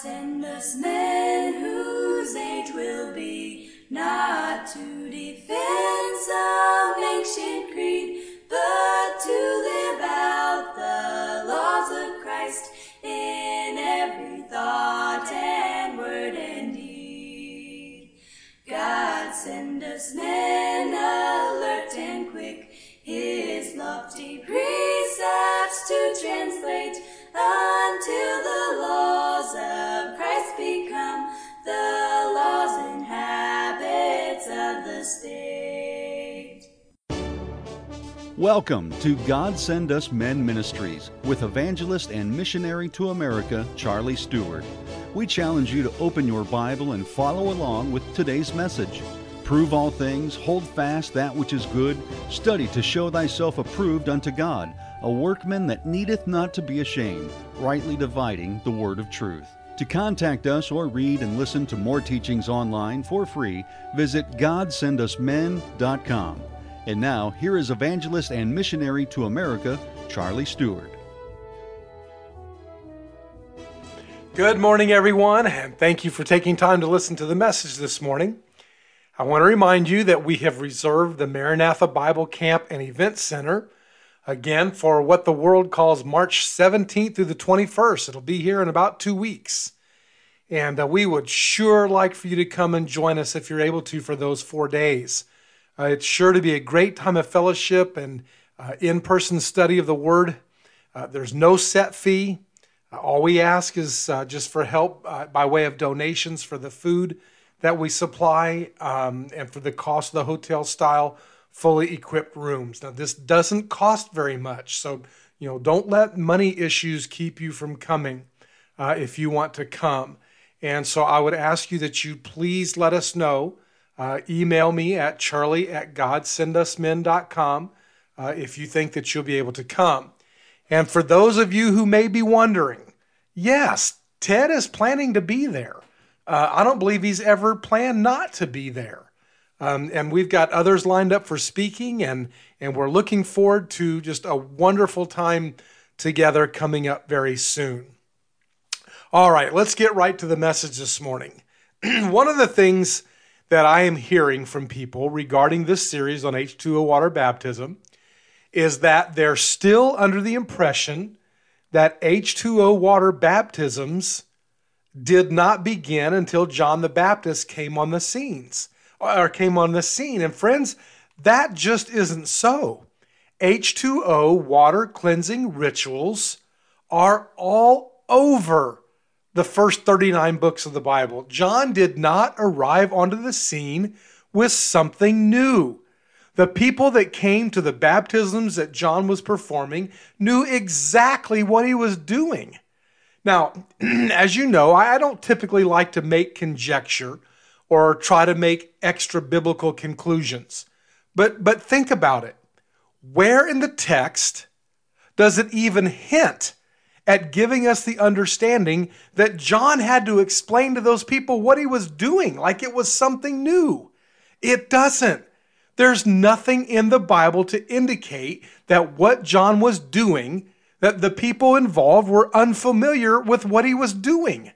send us men whose age will be not to defend some ancient creed, but to live out the laws of Christ in every thought and word and deed. God send us men alert and quick, his lofty precepts to translate, until the laws of Christ become the laws and habits of the state. Welcome to God Send Us Men Ministries with evangelist and missionary to America, Charlie Stewart. We challenge you to open your Bible and follow along with today's message. Prove all things, hold fast that which is good, study to show thyself approved unto God, a workman that needeth not to be ashamed, rightly dividing the word of truth. To contact us or read and listen to more teachings online for free, visit GodSendUsMen.com. And now, here is evangelist and missionary to America, Charlie Stewart. Good morning, everyone, and thank you for taking time to listen to the message this morning. I want to remind you that we have reserved the Maranatha Bible Camp and Event Center, again, for what the world calls March 17th through the 21st. It'll be here in about 2 weeks. And we would sure like for you to come and join us if you're able to for those 4 days. It's sure to be a great time of fellowship and in-person study of the Word. There's no set fee. All we ask is just for help by way of donations for the food that we supply and for the cost of the hotel-style fully equipped rooms. Now, this doesn't cost very much, so don't let money issues keep you from coming if you want to come. And so I would ask you that you please let us know. Email me at charlie@godsendusmen.com if you think that you'll be able to come. And for those of you who may be wondering, yes, Ted is planning to be there. I don't believe he's ever planned not to be there. And we've got others lined up for speaking, and we're looking forward to just a wonderful time together coming up very soon. All right, let's get right to the message this morning. One of the things that I am hearing from people regarding this series on H2O water baptism is that they're still under the impression that H2O water baptisms did not begin until John the Baptist came on the scene. And friends, that just isn't so. H2O water cleansing rituals are all over the first 39 books of the Bible. John did not arrive onto the scene with something new. The people that came to the baptisms that John was performing knew exactly what he was doing. Now, as you know, I don't typically like to make conjecture or try to make extra biblical conclusions. But think about it. Where in the text does it even hint at giving us the understanding that John had to explain to those people what he was doing, like it was something new? It doesn't. There's nothing in the Bible to indicate that what John was doing, that the people involved were unfamiliar with what he was doing.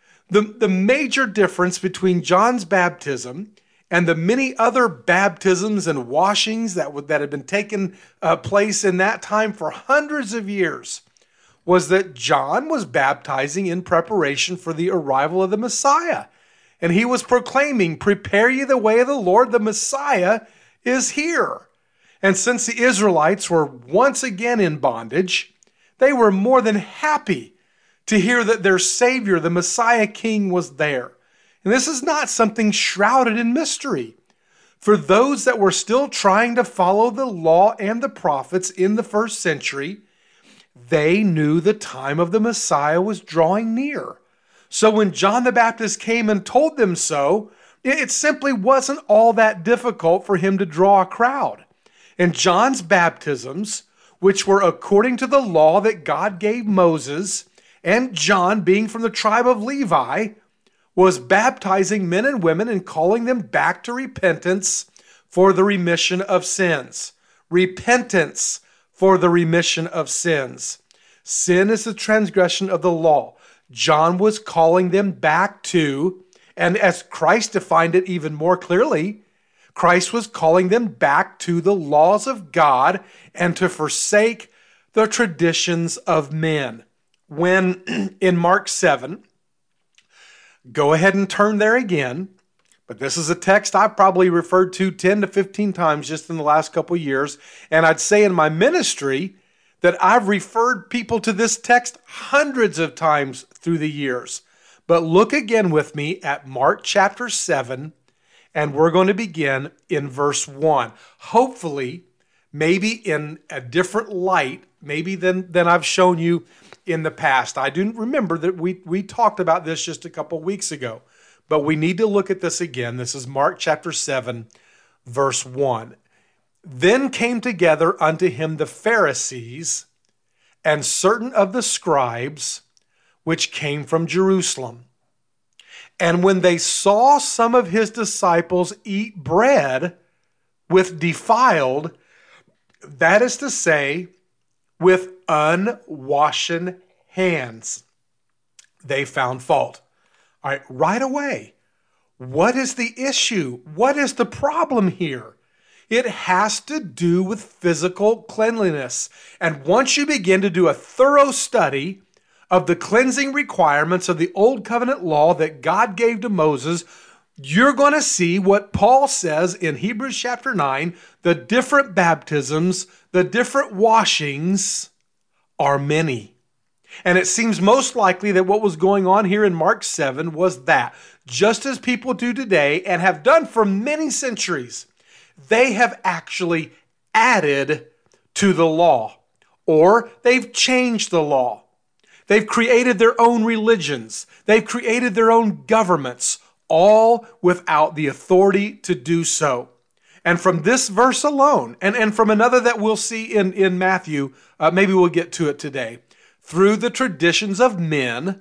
The major difference between John's baptism and the many other baptisms and washings that had been taking place in that time for hundreds of years was that John was baptizing in preparation for the arrival of the Messiah. And he was proclaiming, "Prepare ye the way of the Lord, the Messiah is here." And since the Israelites were once again in bondage, they were more than happy to hear that their Savior, the Messiah King, was there. And this is not something shrouded in mystery. For those that were still trying to follow the law and the prophets in the first century, they knew the time of the Messiah was drawing near. So when John the Baptist came and told them so, it simply wasn't all that difficult for him to draw a crowd. And John's baptisms, which were according to the law that God gave Moses, and John, being from the tribe of Levi, was baptizing men and women and calling them back to repentance for the remission of sins. Repentance for the remission of sins. Sin is the transgression of the law. John was calling them back to, and as Christ defined it even more clearly, Christ was calling them back to the laws of God and to forsake the traditions of men. When in Mark 7, go ahead and turn there again, but this is a text I've probably referred to 10 to 15 times just in the last couple of years, and I'd say in my ministry that I've referred people to this text hundreds of times through the years. But look again with me at Mark chapter 7, and we're going to begin in verse 1. Hopefully, maybe in a different light, maybe than I've shown you in the past. I do remember that we talked about this just a couple weeks ago, but we need to look at this again. This is Mark chapter 7, verse 1. Then came together unto him the Pharisees and certain of the scribes, which came from Jerusalem. And when they saw some of his disciples eat bread with defiled, that is to say, with unwashen hands, they found fault. All right, right away, what is the issue? What is the problem here? It has to do with physical cleanliness. And once you begin to do a thorough study of the cleansing requirements of the Old Covenant law that God gave to Moses, you're going to see what Paul says in Hebrews chapter 9, the different baptisms, the different washings are many. And it seems most likely that what was going on here in Mark 7 was that, just as people do today and have done for many centuries, they have actually added to the law, or they've changed the law. They've created their own religions. They've created their own governments, all without the authority to do so. And from this verse alone, and from another that we'll see in Matthew, maybe we'll get to it today, through the traditions of men,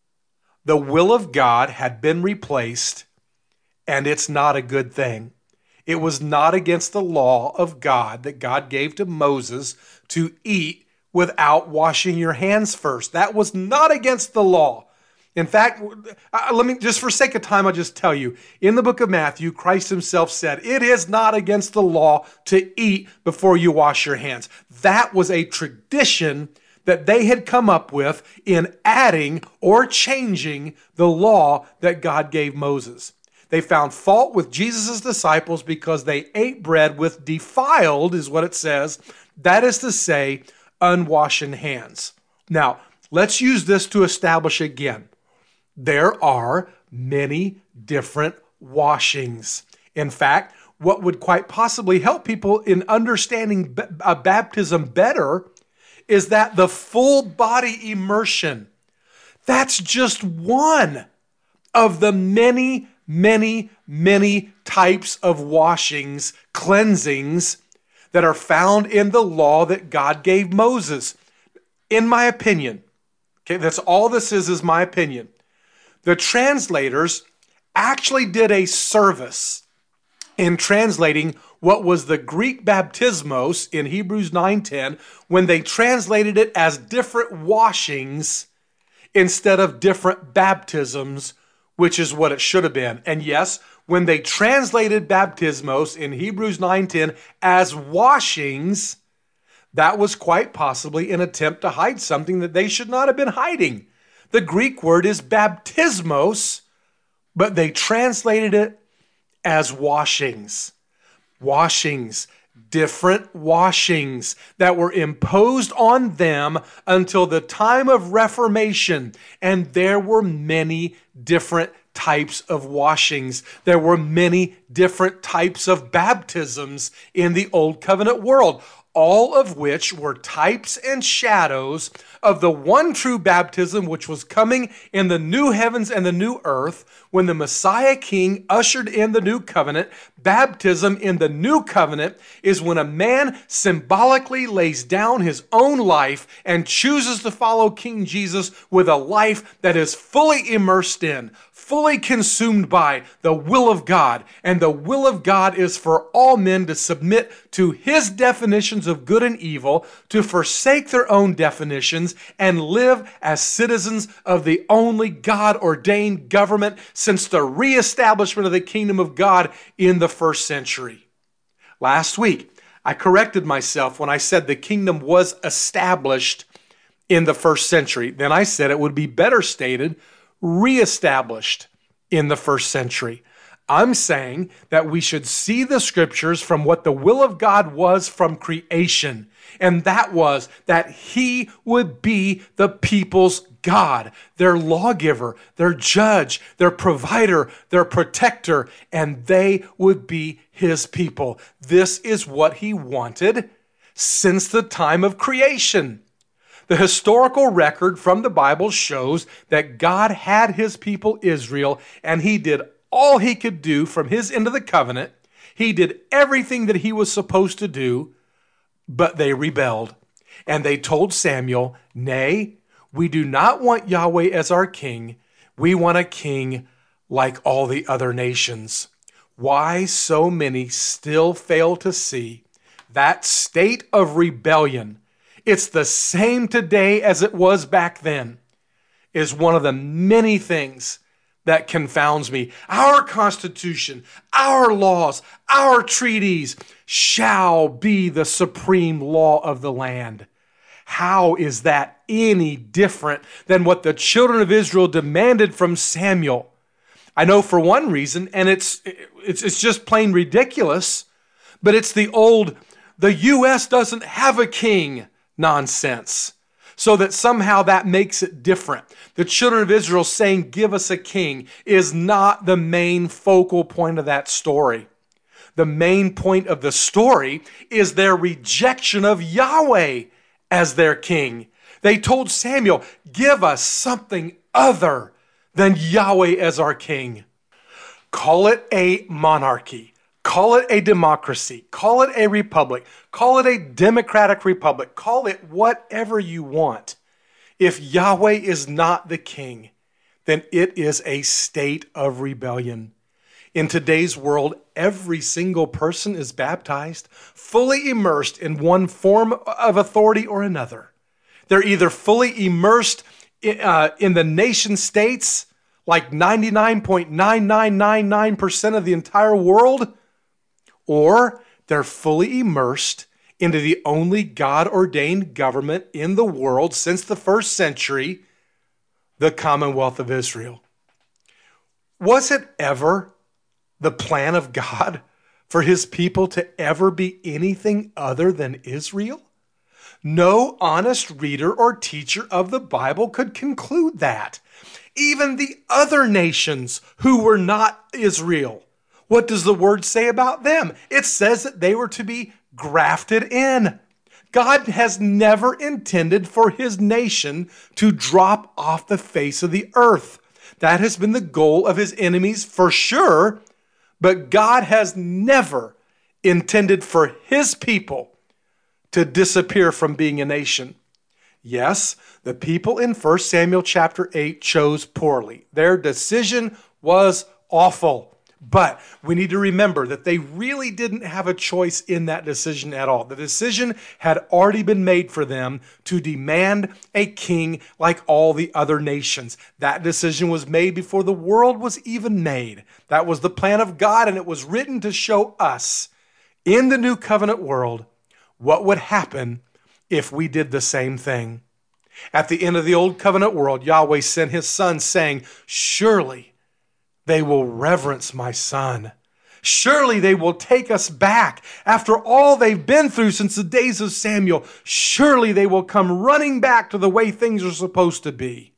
the will of God had been replaced, and it's not a good thing. It was not against the law of God that God gave to Moses to eat without washing your hands first. That was not against the law. In fact, let me, just for sake of time, I'll just tell you, in the book of Matthew, Christ himself said, it is not against the law to eat before you wash your hands. That was a tradition that they had come up with in adding or changing the law that God gave Moses. They found fault with Jesus' disciples because they ate bread with defiled, is what it says. That is to say, unwashen hands. Now, let's use this to establish again. There are many different washings. In fact, what would quite possibly help people in understanding baptism better is that the full body immersion, that's just one of the many types of washings, cleansings that are found in the law that God gave Moses. In my opinion, okay, that's all this is my opinion. The translators actually did a service in translating what was the Greek baptismos in Hebrews 9:10 when they translated it as different washings instead of different baptisms, which is what it should have been. And yes, when they translated baptismos in Hebrews 9:10 as washings, that was quite possibly an attempt to hide something that they should not have been hiding. The Greek word is baptismos, but they translated it as washings. Washings, different washings that were imposed on them until the time of Reformation. And there were many different types of washings. There were many different types of baptisms in the Old Covenant world, all of which were types and shadows of the one true baptism which was coming in the new heavens and the new earth when the Messiah King ushered in the new covenant. Baptism in the new covenant is when a man symbolically lays down his own life and chooses to follow King Jesus with a life that is fully immersed in, fully consumed by the will of God. And the will of God is for all men to submit to his definitions definitions of good and evil, to forsake their own definitions, and live as citizens of the only God-ordained government since the reestablishment of the kingdom of God in the first century. Last week, I corrected myself when I said the kingdom was established in the first century. Then I said it would be better stated, reestablished in the first century. I'm saying that we should see the scriptures from what the will of God was from creation. And that was that he would be the people's God, their lawgiver, their judge, their provider, their protector, and they would be his people. This is what he wanted since the time of creation. The historical record from the Bible shows that God had his people Israel, and he did all he could do from his end of the covenant. He did everything that he was supposed to do, but they rebelled. And they told Samuel, "Nay, we do not want Yahweh as our king. We want a king like all the other nations." Why so many still fail to see that state of rebellion? It's the same today as it was back then, is one of the many things that confounds me. Our Constitution, our laws, our treaties shall be the supreme law of the land. How is that any different than what the children of Israel demanded from Samuel? I know for one reason, and it's just plain ridiculous, but it's the U.S. doesn't have a king nonsense. So that somehow that makes it different. The children of Israel saying, "Give us a king," is not the main focal point of that story. The main point of the story is their rejection of Yahweh as their king. They told Samuel, "Give us something other than Yahweh as our king." Call it a monarchy. Call it a democracy. Call it a republic. Call it a democratic republic. Call it whatever you want. If Yahweh is not the king, then it is a state of rebellion. In today's world, every single person is baptized, fully immersed in one form of authority or another. They're either fully immersed in the nation states, like 99.9999% of the entire world, or they're fully immersed into the only God-ordained government in the world since the first century, the Commonwealth of Israel. Was it ever the plan of God for his people to ever be anything other than Israel? No honest reader or teacher of the Bible could conclude that. Even the other nations who were not Israel, what does the word say about them? It says that they were to be grafted in. God has never intended for his nation to drop off the face of the earth. That has been the goal of his enemies for sure, but God has never intended for his people to disappear from being a nation. Yes, the people in 1 Samuel chapter 8 chose poorly. Their decision was awful. But we need to remember that they really didn't have a choice in that decision at all. The decision had already been made for them to demand a king like all the other nations. That decision was made before the world was even made. That was the plan of God, and it was written to show us in the new covenant world what would happen if we did the same thing. At the end of the old covenant world, Yahweh sent his son saying, "Surely they will reverence my son. Surely they will take us back after all they've been through since the days of Samuel. Surely they will come running back to the way things are supposed to be."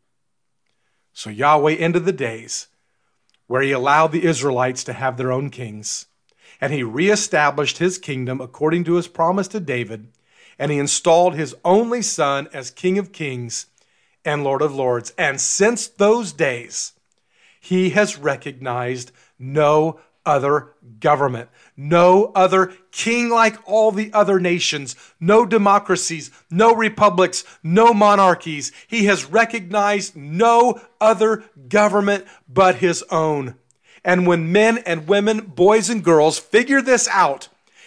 So Yahweh ended the days where he allowed the Israelites to have their own kings. And he reestablished his kingdom according to his promise to David. And he installed his only son as King of Kings and Lord of Lords. And since those days, he has recognized no other government, no other king like all the other nations, no democracies, no republics, no monarchies. He has recognized no other government but his own. And when men and women, boys and girls figure this out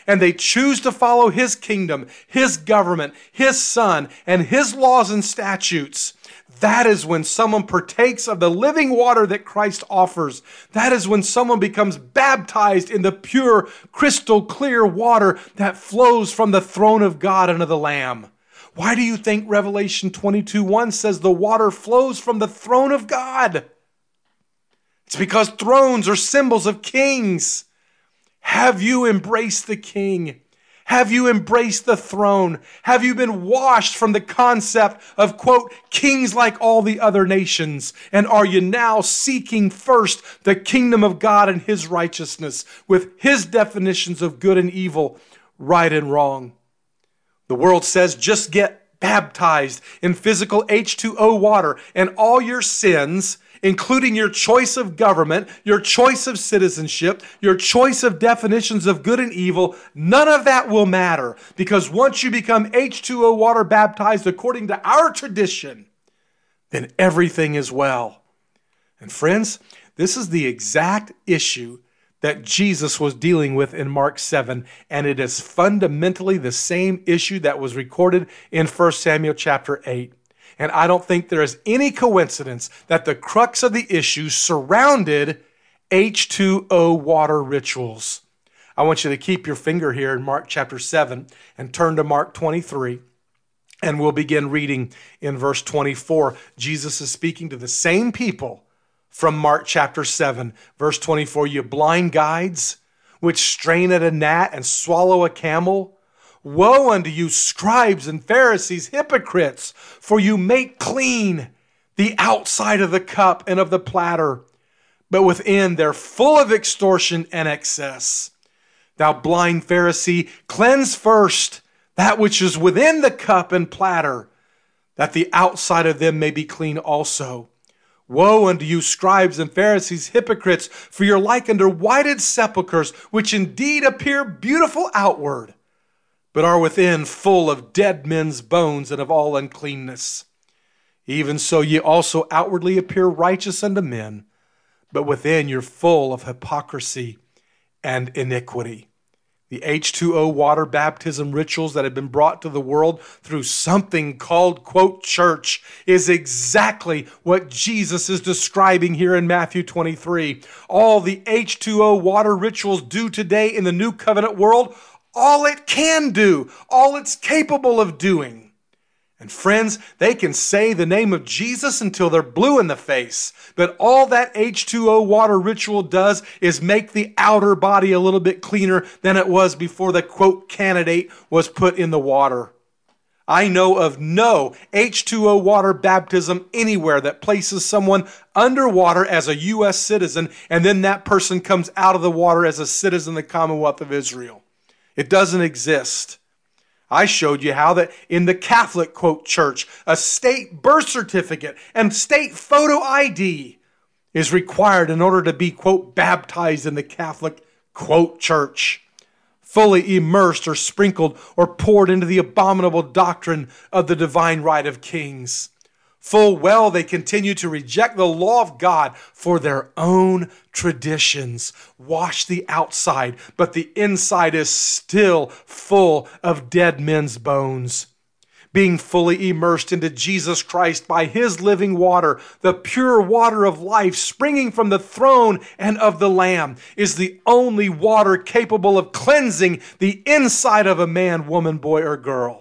and they choose to follow his kingdom, his government, his son, and his laws and statutes, that is when someone partakes of the living water that Christ offers. That is when someone becomes baptized in the pure, crystal clear water that flows from the throne of God and of the Lamb. Why do you think Revelation 22:1 says the water flows from the throne of God? It's because thrones are symbols of kings. Have you embraced the king? Have you embraced the throne? Have you been washed from the concept of, quote, kings like all the other nations? And are you now seeking first the kingdom of God and his righteousness with his definitions of good and evil, right and wrong? The world says just get baptized in physical H2O water and all your sins, including your choice of government, your choice of citizenship, your choice of definitions of good and evil, none of that will matter, because once you become H2O water baptized according to our tradition, then everything is well. And friends, this is the exact issue that Jesus was dealing with in Mark 7, and it is fundamentally the same issue that was recorded in 1 Samuel chapter 8. And I don't think there is any coincidence that the crux of the issue surrounded H2O water rituals. I want you to keep your finger here in Mark chapter 7 and turn to Mark 23. And we'll begin reading in verse 24. Jesus is speaking to the same people from Mark chapter 7. Verse 24, you blind guides, which strain at a gnat and swallow a camel. Woe unto you, scribes and Pharisees, hypocrites, for you make clean the outside of the cup and of the platter, but within they're full of extortion and excess. Thou blind Pharisee, cleanse first that which is within the cup and platter, that the outside of them may be clean also. Woe unto you, scribes and Pharisees, hypocrites, for you're like unto whited sepulchres, which indeed appear beautiful outward, but are within full of dead men's bones and of all uncleanness. Even so ye also outwardly appear righteous unto men, but within you're full of hypocrisy and iniquity. The H2O water baptism rituals that have been brought to the world through something called, quote, church is exactly what Jesus is describing here in Matthew 23. All the H2O water rituals do today in the New Covenant world, all it can do, all it's capable of doing. And friends, they can say the name of Jesus until they're blue in the face. But all that H2O water ritual does is make the outer body a little bit cleaner than it was before the, quote, candidate was put in the water. I know of no H2O water baptism anywhere that places someone underwater as a U.S. citizen and then that person comes out of the water as a citizen of the Commonwealth of Israel. It doesn't exist. I showed you how that in the Catholic, quote, church, a state birth certificate and state photo ID is required in order to be, quote, baptized in the Catholic, quote, church, fully immersed or sprinkled or poured into the abominable doctrine of the divine right of kings. Full well they continue to reject the law of God for their own traditions. Wash the outside, but the inside is still full of dead men's bones. Being fully immersed into Jesus Christ by his living water, the pure water of life springing from the throne and of the Lamb, is the only water capable of cleansing the inside of a man, woman, boy, or girl.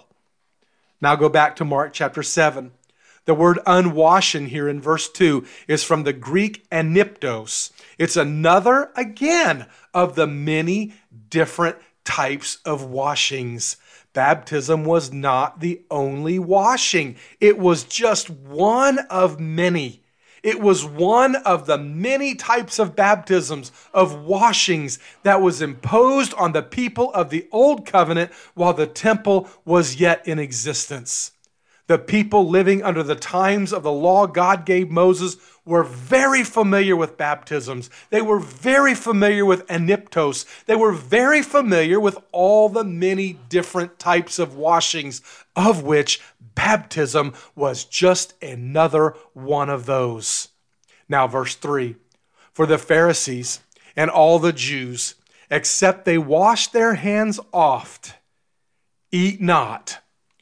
Now go back to Mark chapter 7. The word unwashen here in verse 2 is from the Greek aniptos. It's another, again, of the many different types of washings. Baptism was not the only washing. It was just one of many. It was one of the many types of baptisms, of washings that was imposed on the people of the Old Covenant while the temple was yet in existence. The people living under the times of the law God gave Moses were very familiar with baptisms. They were very familiar with aniptos. They were very familiar with all the many different types of washings, of which baptism was just another one of those. Now, verse 3, for the Pharisees and all the Jews except they wash their hands oft, eat not,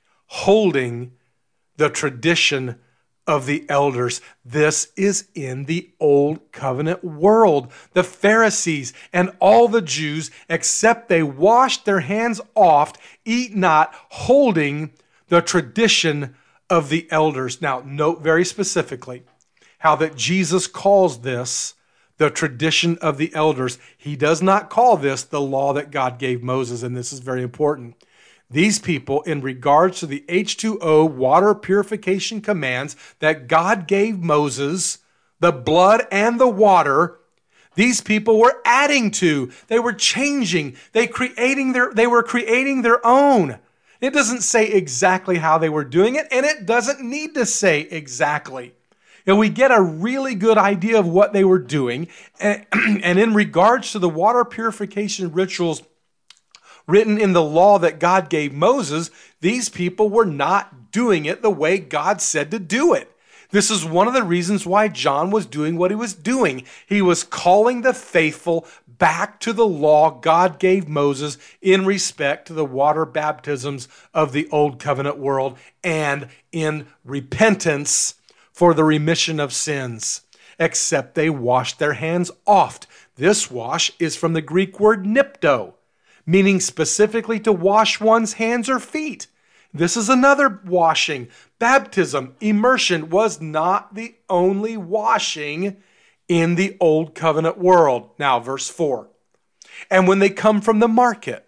holding the tradition of the elders. This is in the Old Covenant world. The Pharisees and all the Jews, except they wash their hands oft, eat not, holding the tradition of the elders. Now, note very specifically how that Jesus calls this the tradition of the elders. He does not call this the law that God gave Moses, and this is very important. These people, in regards to the H2O water purification commands that God gave Moses, the blood and the water, these people were adding to, they were changing, they were creating their own. It doesn't say exactly how they were doing it, and it doesn't need to say exactly. And we get a really good idea of what they were doing. And in regards to the water purification rituals written in the law that God gave Moses, these people were not doing it the way God said to do it. This is one of the reasons why John was doing what he was doing. He was calling the faithful back to the law God gave Moses in respect to the water baptisms of the Old Covenant world and in repentance for the remission of sins, except they washed their hands oft. This wash is from the Greek word nipto, meaning specifically to wash one's hands or feet. This is another washing. Baptism, immersion, was not the only washing in the Old Covenant world. Now, verse 4. And when they come from the market,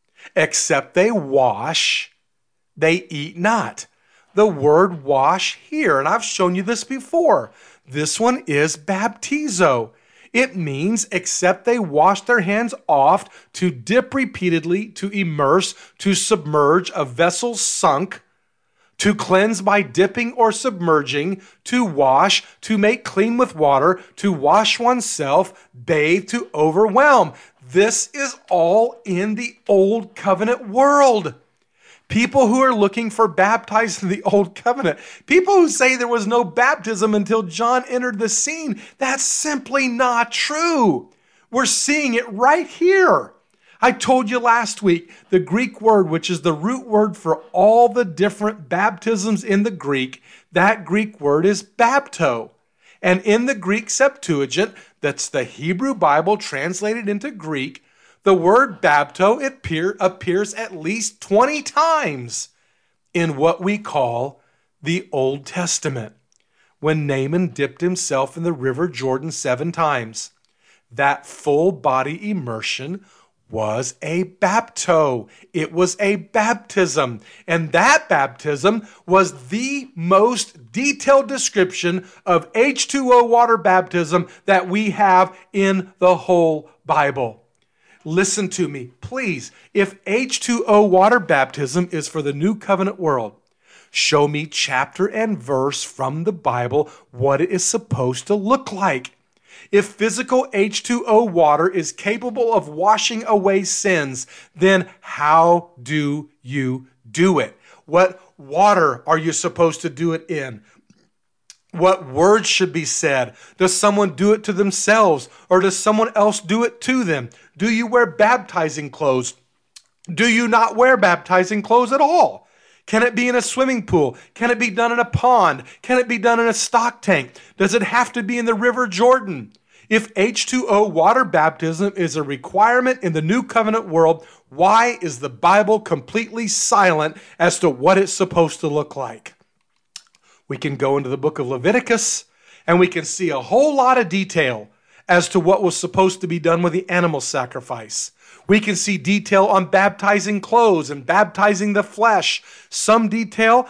except they wash, they eat not. The word wash here, and I've shown you this before, this one is baptizo. It means except they wash their hands oft, to dip repeatedly, to immerse, to submerge a vessel sunk, to cleanse by dipping or submerging, to wash, to make clean with water, to wash oneself, bathe, to overwhelm. This is all in the Old Covenant world. People who are looking for baptized in the Old Covenant, people who say there was no baptism until John entered the scene, that's simply not true. We're seeing it right here. I told you last week, the Greek word, which is the root word for all the different baptisms in the Greek, that Greek word is bapto. And in the Greek Septuagint, that's the Hebrew Bible translated into Greek, the word bapto appears at least 20 times in what we call the Old Testament, when Naaman dipped himself in the river Jordan 7 times. That full body immersion was a bapto. It was a baptism. And that baptism was the most detailed description of H2O water baptism that we have in the whole Bible. Listen to me, please. If H2O water baptism is for the New Covenant world, show me chapter and verse from the Bible what it is supposed to look like. If physical H2O water is capable of washing away sins, then how do you do it? What water are you supposed to do it in? What words should be said? Does someone do it to themselves, or does someone else do it to them? Do you wear baptizing clothes? Do you not wear baptizing clothes at all? Can it be in a swimming pool? Can it be done in a pond? Can it be done in a stock tank? Does it have to be in the River Jordan? If H2O water baptism is a requirement in the New Covenant world, why is the Bible completely silent as to what it's supposed to look like? We can go into the book of Leviticus and we can see a whole lot of detail as to what was supposed to be done with the animal sacrifice. We can see detail on baptizing clothes and baptizing the flesh. Some detail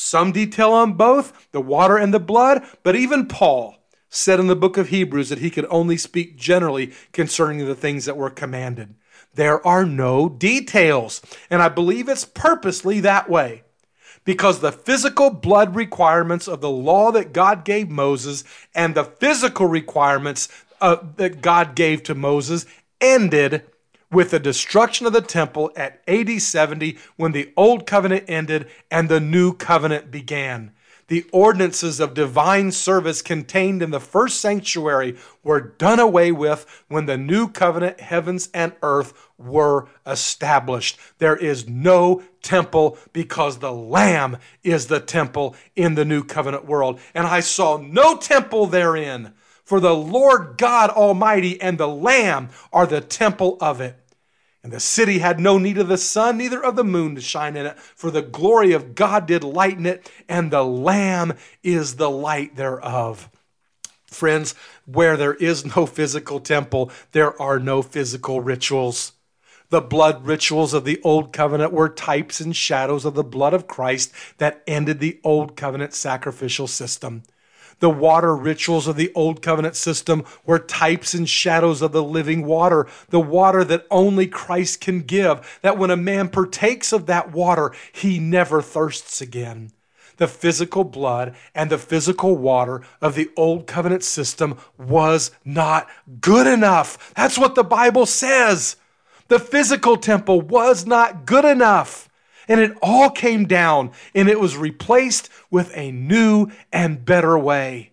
on both, the water and the blood. But even Paul said in the book of Hebrews that he could only speak generally concerning the things that were commanded. There are no details. And I believe it's purposely that way, because the physical blood requirements of the law that God gave Moses and the physical requirements that God gave to Moses ended with the destruction of the temple at AD 70, when the Old Covenant ended and the New Covenant began. The ordinances of divine service contained in the first sanctuary were done away with when the new covenant heavens and earth were established. There is no temple because the Lamb is the temple in the new covenant world. And I saw no temple therein, for the Lord God Almighty and the Lamb are the temple of it. And the city had no need of the sun, neither of the moon to shine in it, for the glory of God did lighten it, and the Lamb is the light thereof. Friends, where there is no physical temple, there are no physical rituals. The blood rituals of the Old Covenant were types and shadows of the blood of Christ that ended the Old Covenant sacrificial system. The water rituals of the Old Covenant system were types and shadows of the living water, the water that only Christ can give, that when a man partakes of that water, he never thirsts again. The physical blood and the physical water of the Old Covenant system was not good enough. That's what the Bible says. The physical temple was not good enough. And it all came down, and it was replaced with a new and better way.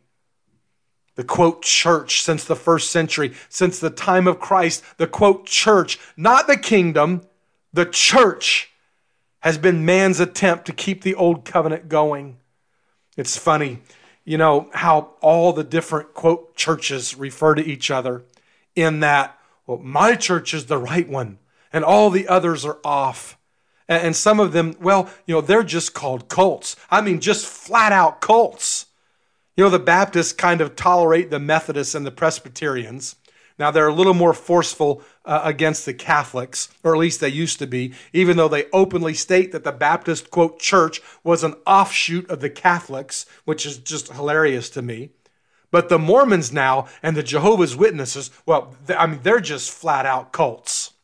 The quote church since the first century, since the time of Christ, the quote church, not the kingdom, the church has been man's attempt to keep the old covenant going. It's funny, how all the different quote churches refer to each other in that, well, my church is the right one, and all the others are off. And some of them, they're just called cults. I mean, just flat out cults. The Baptists kind of tolerate the Methodists and the Presbyterians. Now, they're a little more forceful against the Catholics, or at least they used to be, even though they openly state that the Baptist, quote, church was an offshoot of the Catholics, which is just hilarious to me. But the Mormons now and the Jehovah's Witnesses, they're just flat out cults.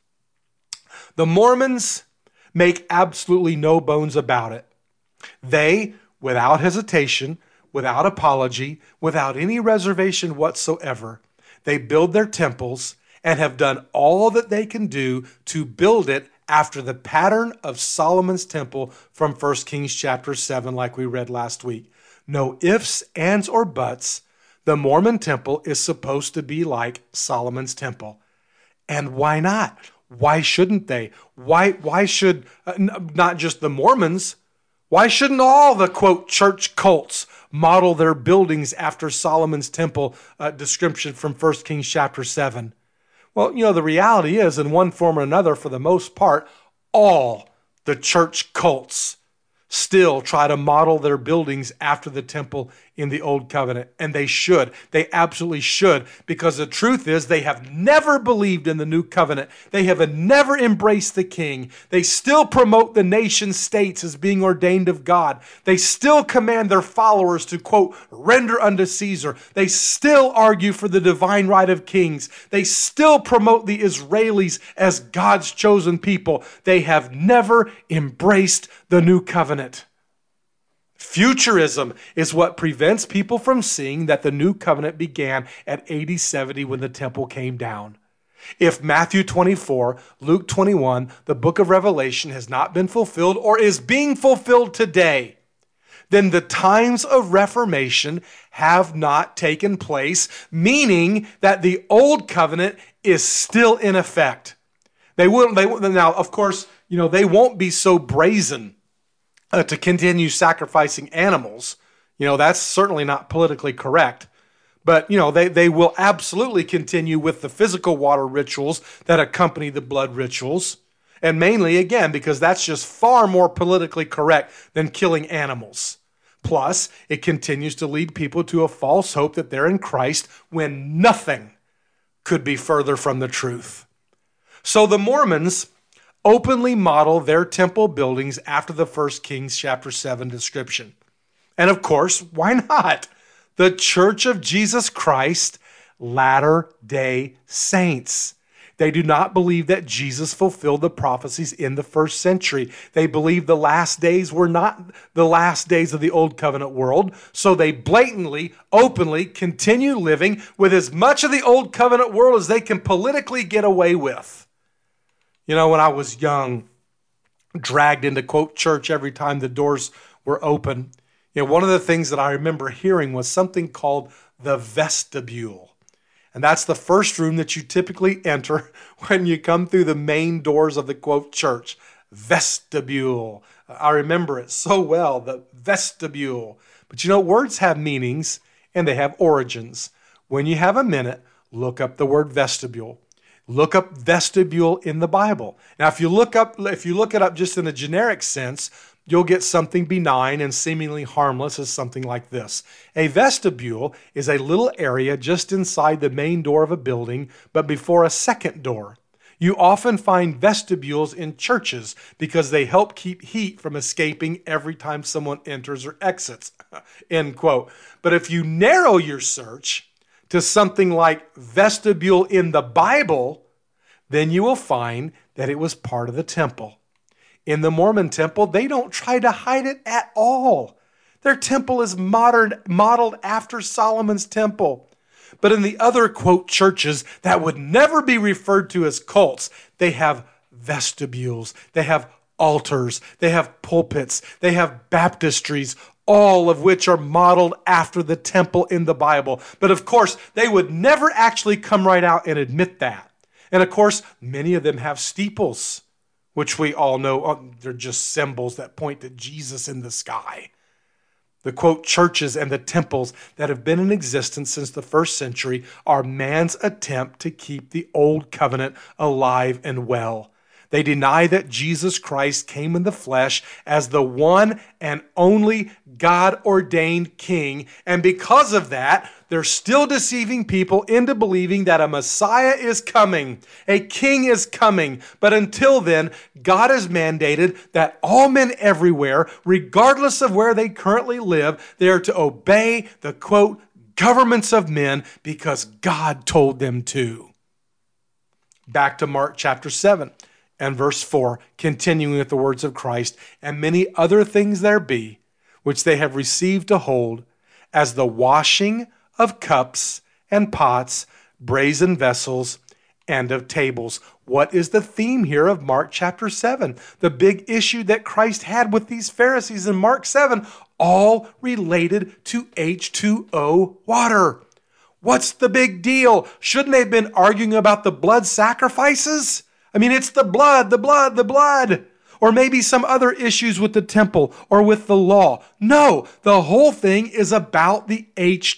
The Mormons make absolutely no bones about it. They, without hesitation, without apology, without any reservation whatsoever, they build their temples and have done all that they can do to build it after the pattern of Solomon's temple from 1 Kings chapter 7, like we read last week. No ifs, ands, or buts. The Mormon temple is supposed to be like Solomon's temple. And why not? Why shouldn't they? Why should not just the Mormons? Why shouldn't all the, quote, church cults model their buildings after Solomon's temple description from 1 Kings chapter 7? Well, the reality is, in one form or another, for the most part, all the church cults still try to model their buildings after the temple in the Old Covenant. And they should. They absolutely should. Because the truth is they have never believed in the New Covenant. They have never embraced the King. They still promote the nation states as being ordained of God. They still command their followers to, quote, render unto Caesar. They still argue for the divine right of kings. They still promote the Israelis as God's chosen people. They have never embraced the New Covenant. Futurism is what prevents people from seeing that the new covenant began at AD 70 when the temple came down. If Matthew 24, Luke 21, the book of Revelation has not been fulfilled or is being fulfilled today, then the times of Reformation have not taken place, meaning that the old covenant is still in effect. Now, of course, they won't be so brazen to continue sacrificing animals. That's certainly not politically correct. But, they will absolutely continue with the physical water rituals that accompany the blood rituals. And mainly, again, because that's just far more politically correct than killing animals. Plus, it continues to lead people to a false hope that they're in Christ when nothing could be further from the truth. So the Mormons openly model their temple buildings after the 1 Kings chapter 7 description. And of course, why not? The Church of Jesus Christ, Latter-day Saints. They do not believe that Jesus fulfilled the prophecies in the first century. They believe the last days were not the last days of the Old Covenant world, so they blatantly, openly continue living with as much of the Old Covenant world as they can politically get away with. When I was young, dragged into, quote, church every time the doors were open, One of the things that I remember hearing was something called the vestibule. And that's the first room that you typically enter when you come through the main doors of the, quote, church. Vestibule. I remember it so well, the vestibule. But words have meanings and they have origins. When you have a minute, look up the word vestibule. Look up vestibule in the Bible. Now, if you look it up just in a generic sense, you'll get something benign and seemingly harmless as something like this. A vestibule is a little area just inside the main door of a building, but before a second door. You often find vestibules in churches because they help keep heat from escaping every time someone enters or exits, end quote. But if you narrow your search to something like vestibule in the Bible, then you will find that it was part of the temple. In the Mormon temple, they don't try to hide it at all. Their temple is modeled after Solomon's temple. But in the other, quote, churches that would never be referred to as cults, they have vestibules, they have altars, they have pulpits, they have baptistries, all of which are modeled after the temple in the Bible. But of course, they would never actually come right out and admit that. And of course, many of them have steeples, which we all know they're just symbols that point to Jesus in the sky. The, quote, churches and the temples that have been in existence since the first century are man's attempt to keep the old covenant alive and well. They deny that Jesus Christ came in the flesh as the one and only God-ordained king. And because of that, they're still deceiving people into believing that a Messiah is coming, a king is coming. But until then, God has mandated that all men everywhere, regardless of where they currently live, they are to obey the, quote, governments of men because God told them to. Back to Mark chapter 7. And verse 4, continuing with the words of Christ, and many other things there be, which they have received to hold, as the washing of cups and pots, brazen vessels, and of tables. What is the theme here of Mark chapter 7? The big issue that Christ had with these Pharisees in Mark 7, all related to H2O water. What's the big deal? Shouldn't they have been arguing about the blood sacrifices? I mean, it's the blood, the blood, the blood. Or maybe some other issues with the temple or with the law. No, the whole thing is about the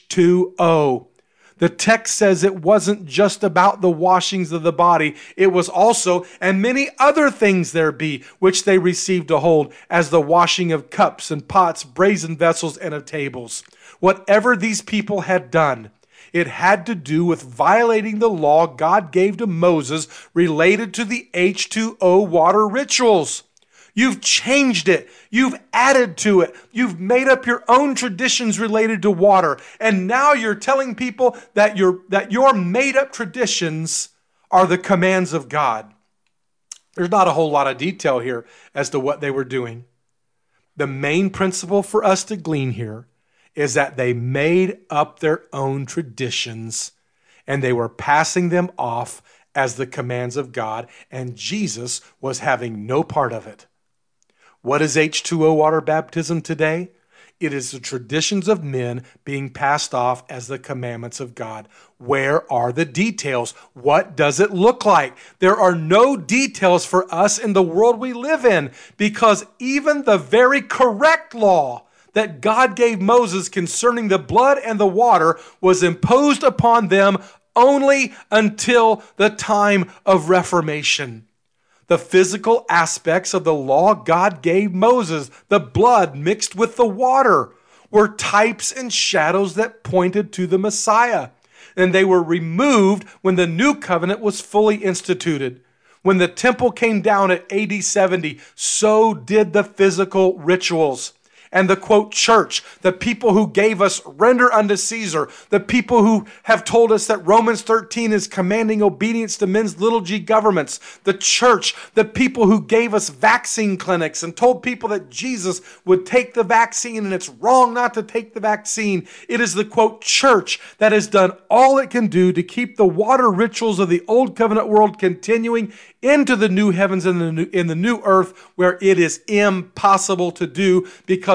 H2O. The text says it wasn't just about the washings of the body. It was also, and many other things there be, which they received to hold, as the washing of cups and pots, brazen vessels, and of tables. Whatever these people had done, it had to do with violating the law God gave to Moses related to the H2O water rituals. You've changed it. You've added to it. You've made up your own traditions related to water. And now you're telling people that your made-up traditions are the commands of God. There's not a whole lot of detail here as to what they were doing. The main principle for us to glean here is that they made up their own traditions and they were passing them off as the commands of God, and Jesus was having no part of it. What is H2O water baptism today? It is the traditions of men being passed off as the commandments of God. Where are the details? What does it look like? There are no details for us in the world we live in, because even the very correct law that God gave Moses concerning the blood and the water was imposed upon them only until the time of Reformation. The physical aspects of the law God gave Moses, the blood mixed with the water, were types and shadows that pointed to the Messiah. And they were removed when the new covenant was fully instituted. When the temple came down at AD 70, so did the physical rituals. And the, quote, church, the people who gave us render unto Caesar, the people who have told us that Romans 13 is commanding obedience to men's little g governments, the church, the people who gave us vaccine clinics and told people that Jesus would take the vaccine and it's wrong not to take the vaccine. It is the, quote, church that has done all it can do to keep the water rituals of the old covenant world continuing into the new heavens and in the new earth, where it is impossible to do because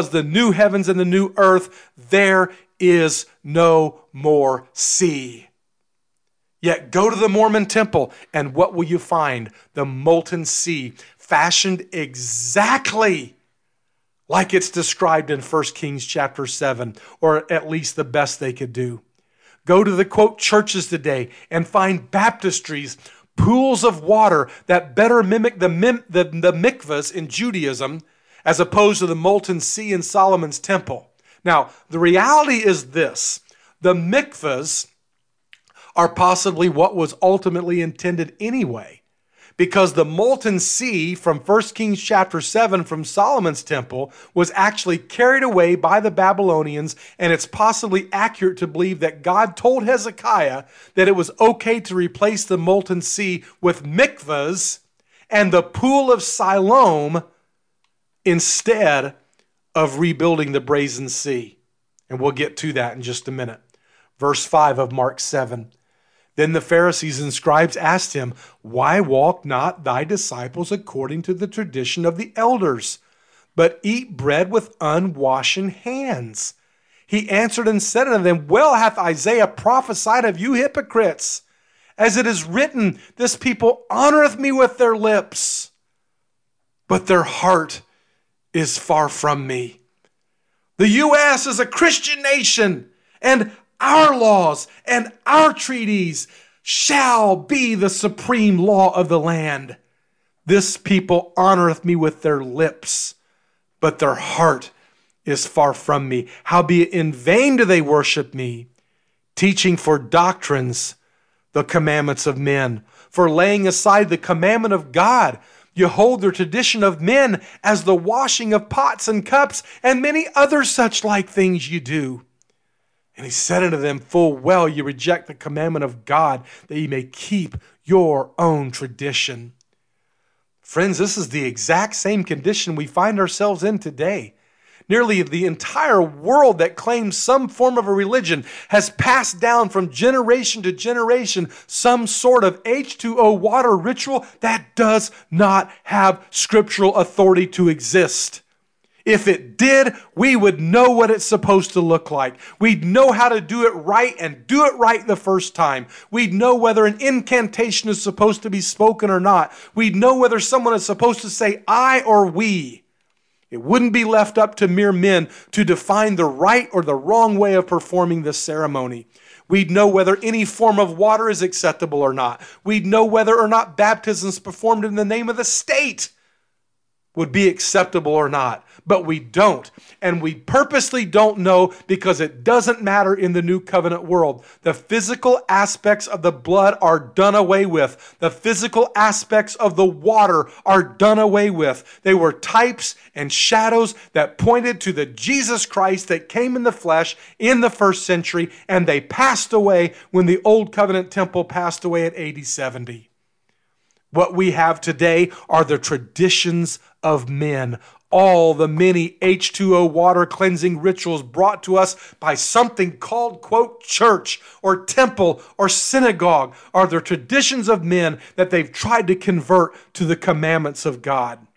because the new heavens and the new earth, there is no more sea. Yet go to the Mormon temple, and what will you find? The molten sea, fashioned exactly like it's described in 1 Kings chapter 7, or at least the best they could do. Go to the, quote, churches today and find baptistries, pools of water that better mimic the mikvahs in Judaism as opposed to the molten sea in Solomon's temple. Now, the reality is this. The mikvahs are possibly what was ultimately intended anyway, because the molten sea from 1 Kings chapter 7 from Solomon's temple was actually carried away by the Babylonians, and it's possibly accurate to believe that God told Hezekiah that it was okay to replace the molten sea with mikvahs and the pool of Siloam instead of rebuilding the brazen sea. And we'll get to that in just a minute. Verse 5 of Mark 7. Then the Pharisees and scribes asked him, "Why walk not thy disciples according to the tradition of the elders, but eat bread with unwashen hands?" He answered and said unto them, "Well hath Isaiah prophesied of you hypocrites, as it is written, this people honoreth me with their lips, but their heart is far from me." The U.S. is a Christian nation, and our laws and our treaties shall be the supreme law of the land. This people honoreth me with their lips, but their heart is far from me. Howbeit in vain do they worship me, teaching for doctrines the commandments of men. For laying aside the commandment of God, you hold the tradition of men as the washing of pots and cups, and many other such like things you do. And he said unto them, "Full well you reject the commandment of God, that ye may keep your own tradition." Friends, this is the exact same condition we find ourselves in today. Nearly the entire world that claims some form of a religion has passed down from generation to generation some sort of H2O water ritual that does not have scriptural authority to exist. If it did, we would know what it's supposed to look like. We'd know how to do it right and do it right the first time. We'd know whether an incantation is supposed to be spoken or not. We'd know whether someone is supposed to say I or we. It wouldn't be left up to mere men to define the right or the wrong way of performing this ceremony. We'd know whether any form of water is acceptable or not. We'd know whether or not baptisms performed in the name of the state would be acceptable or not. But we don't. And we purposely don't know because it doesn't matter in the new covenant world. The physical aspects of the blood are done away with. The physical aspects of the water are done away with. They were types and shadows that pointed to the Jesus Christ that came in the flesh in the first century, and they passed away when the old covenant temple passed away at AD 70. What we have today are the traditions of men. All the many H2O water cleansing rituals brought to us by something called, quote, church or temple or synagogue are the traditions of men that they've tried to convert to the commandments of God.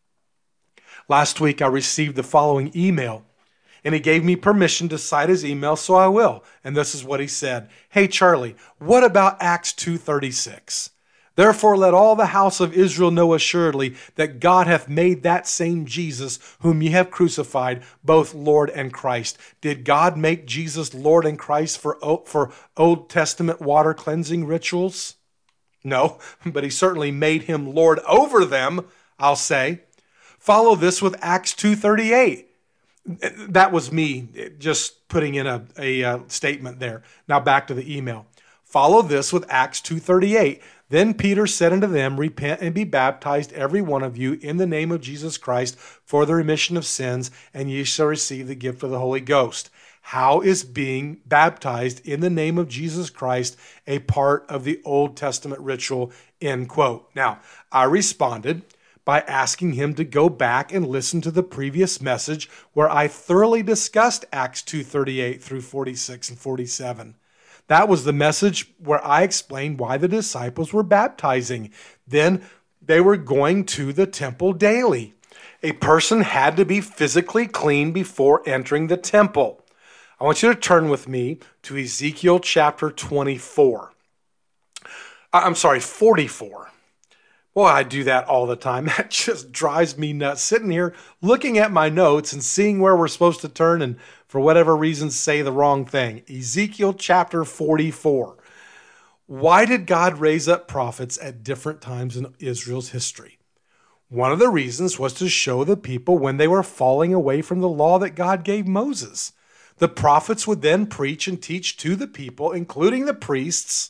Last week I received the following email, and he gave me permission to cite his email, so I will. And this is what he said. "Hey, Charlie, what about Acts 2:36? Therefore let all the house of Israel know assuredly that God hath made that same Jesus whom ye have crucified, both Lord and Christ." Did God make Jesus Lord and Christ for Old Testament water cleansing rituals? No, but he certainly made him Lord over them, I'll say. Follow this with Acts 2:38. That was me just putting in a statement there. Now back to the email. Follow this with Acts 2:38. "Then Peter said unto them, Repent and be baptized every one of you in the name of Jesus Christ for the remission of sins, and ye shall receive the gift of the Holy Ghost." How is being baptized in the name of Jesus Christ a part of the Old Testament ritual? End quote. Now, I responded by asking him to go back and listen to the previous message where I thoroughly discussed Acts 2:38 through 46 and 47. That was the message where I explained why the disciples were baptizing. Then they were going to the temple daily. A person had to be physically clean before entering the temple. I want you to turn with me to Ezekiel chapter 44. 44. Boy, I do that all the time. That just drives me nuts. Sitting here looking at my notes and seeing where we're supposed to turn and for whatever reason say the wrong thing. Ezekiel chapter 44. Why did God raise up prophets at different times in Israel's history? One of the reasons was to show the people when they were falling away from the law that God gave Moses. The prophets would then preach and teach to the people, including the priests,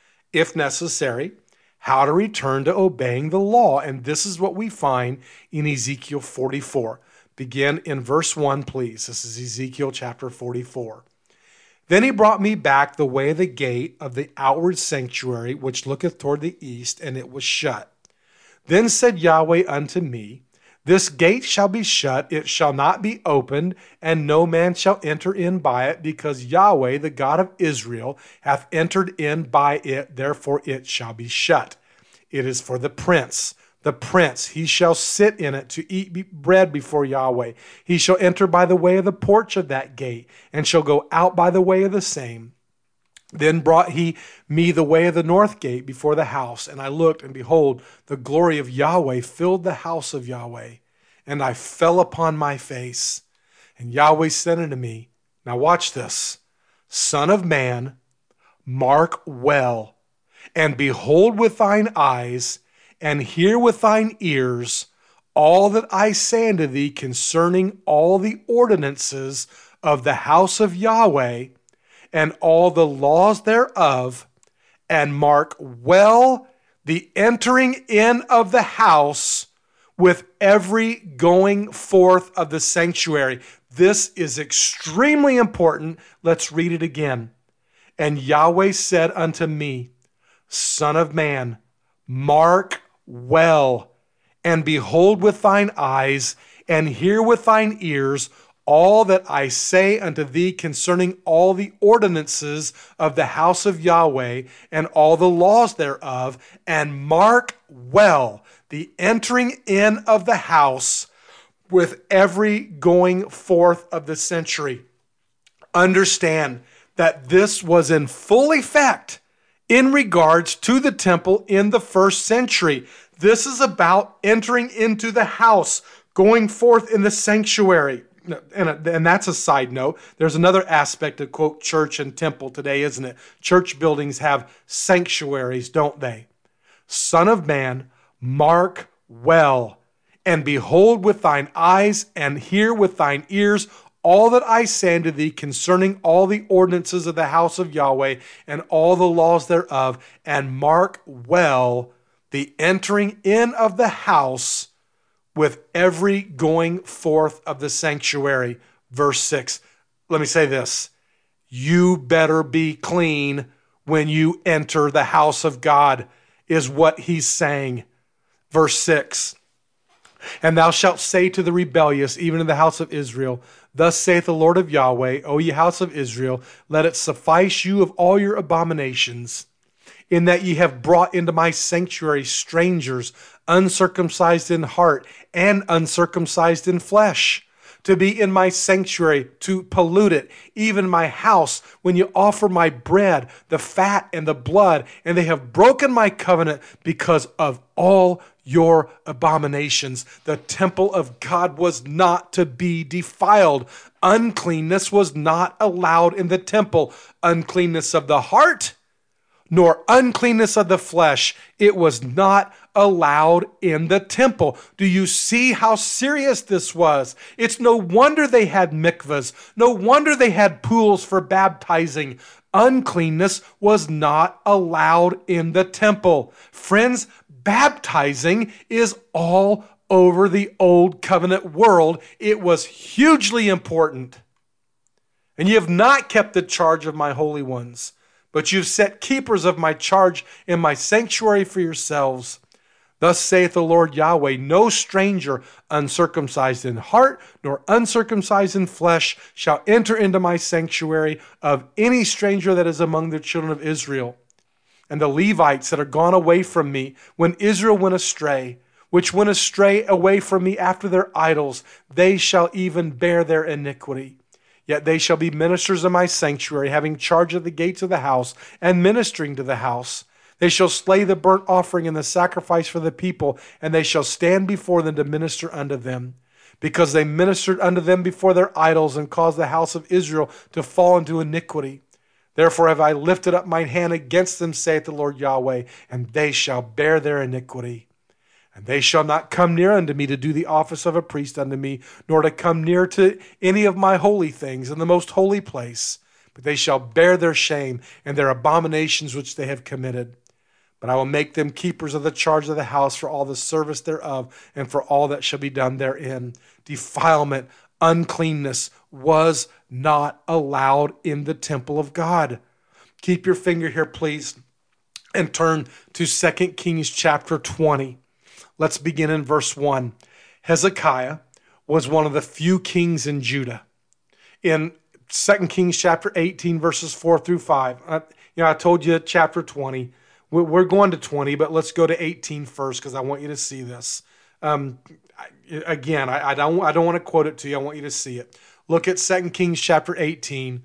if necessary, how to return to obeying the law. And this is what we find in Ezekiel 44. Begin in verse 1, please. This is Ezekiel chapter 44. Then he brought me back the way of the gate of the outward sanctuary, which looketh toward the east, and it was shut. Then said Yahweh unto me, This gate shall be shut, it shall not be opened, and no man shall enter in by it, because Yahweh, the God of Israel, hath entered in by it, therefore it shall be shut. It is for the prince. The prince, he shall sit in it to eat bread before Yahweh. He shall enter by the way of the porch of that gate, and shall go out by the way of the same. Then brought he me the way of the north gate before the house, and I looked, and behold, the glory of Yahweh filled the house of Yahweh. And I fell upon my face. And Yahweh said unto me, now watch this, Son of man, mark well, and behold with thine eyes, and hear with thine ears all that I say unto thee concerning all the ordinances of the house of Yahweh, and all the laws thereof, and mark well the entering in of the house with every going forth of the sanctuary. This is extremely important. Let's read it again. And Yahweh said unto me, Son of man, mark well, and behold with thine eyes, and hear with thine ears all that I say unto thee concerning all the ordinances of the house of Yahweh, and all the laws thereof, and mark well the entering in of the house with every going forth of the century. Understand that this was in full effect in regards to the temple in the first century. This is about entering into the house, going forth in the sanctuary. And that's a side note. There's another aspect of, quote, church and temple today, isn't it? Church buildings have sanctuaries, don't they? Son of man, mark well, and behold with thine eyes, and hear with thine ears all that I say unto thee concerning all the ordinances of the house of Yahweh, and all the laws thereof, and mark well the entering in of the house with every going forth of the sanctuary. Verse 6. Let me say this. You better be clean when you enter the house of God, is what he's saying. Verse 6. And thou shalt say to the rebellious, even in the house of Israel, Thus saith the Lord of Yahweh, O ye house of Israel, let it suffice you of all your abominations, in that ye have brought into my sanctuary strangers, uncircumcised in heart and uncircumcised in flesh, to be in my sanctuary, to pollute it, even my house, when you offer my bread, the fat and the blood, and they have broken my covenant because of all your abominations. The temple of God was not to be defiled. Uncleanness was not allowed in the temple. Uncleanness of the heart, nor uncleanness of the flesh. It was not allowed in the temple. Do you see how serious this was? It's no wonder they had mikvahs. No wonder they had pools for baptizing. Uncleanness was not allowed in the temple. Friends, baptizing is all over the old covenant world. It was hugely important. And ye have not kept the charge of my holy ones, but you've set keepers of my charge in my sanctuary for yourselves. Thus saith the Lord Yahweh, no stranger uncircumcised in heart, nor uncircumcised in flesh, shall enter into my sanctuary of any stranger that is among the children of Israel. And the Levites that are gone away from me, when Israel went astray, which went astray away from me after their idols, they shall even bear their iniquity. Yet they shall be ministers of my sanctuary, having charge of the gates of the house, and ministering to the house. They shall slay the burnt offering and the sacrifice for the people, and they shall stand before them to minister unto them. Because they ministered unto them before their idols, and caused the house of Israel to fall into iniquity. Therefore have I lifted up mine hand against them, saith the Lord Yahweh, and they shall bear their iniquity. And they shall not come near unto me to do the office of a priest unto me, nor to come near to any of my holy things in the most holy place. But they shall bear their shame and their abominations which they have committed. But I will make them keepers of the charge of the house for all the service thereof, and for all that shall be done therein. Defilement, uncleanness was not allowed in the temple of God. Keep your finger here, please, and turn to 2 Kings chapter 20. Let's begin in verse 1. Hezekiah was one of the few kings in Judah. In 2 Kings chapter 18, verses 4 through 5. I told you chapter 20. We're going to 20, but let's go to 18 first because I want you to see this. Again, I don't want to quote it to you. I want you to see it. Look at 2 Kings chapter 18,